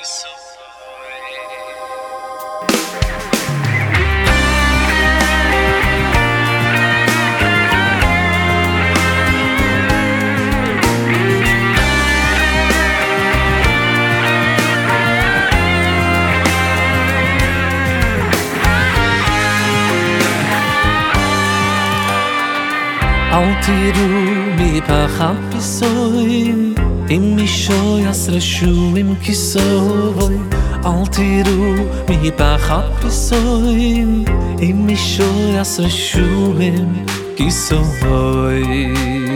אל תיראו מפחד פיסויים אם משויס רשועים כיסוי אל תיראו מפחד פיסויים אם משויס רשועים כיסוי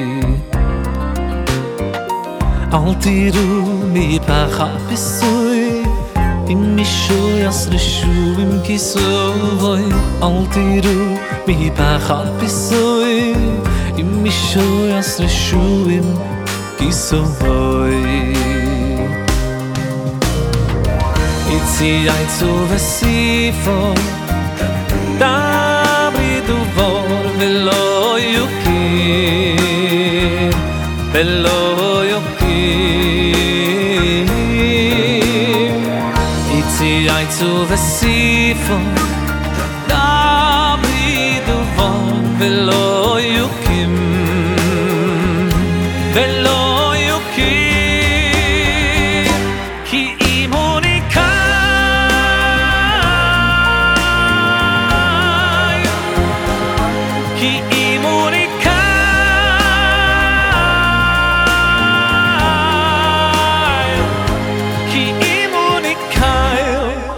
אל תיראו מפחד פיסויים אם משויס רשועים כיסוי אל תיראו מפחד פיסויים אם משויס רשועים כיסוי איצי יצאו וסיפו דברי דובור ולא יוקיר ולא יוקיר איצי יצאו וסיפו דברי דובור ולא יוקים ולא יוקיר כי אם הוא ניקאי כי אם הוא ניקאי כי אם הוא ניקאי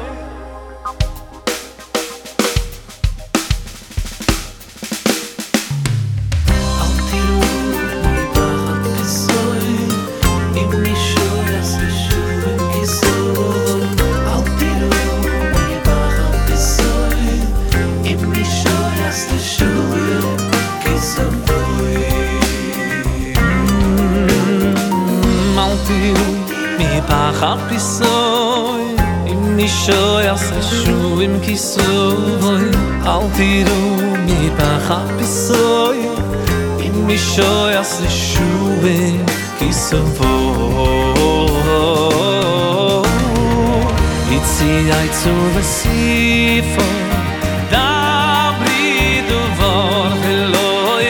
מפחד פיסוי אם משויס רשועים כיסוי אל תיראו מפחד פיסוי אם משויס רשועים כיסוי איצי יצאו וסיפו דברי דובור ולא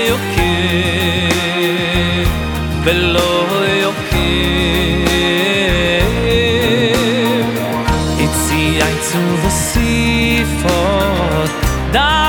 יוקיר ולא יוקיר יצאו וסיפות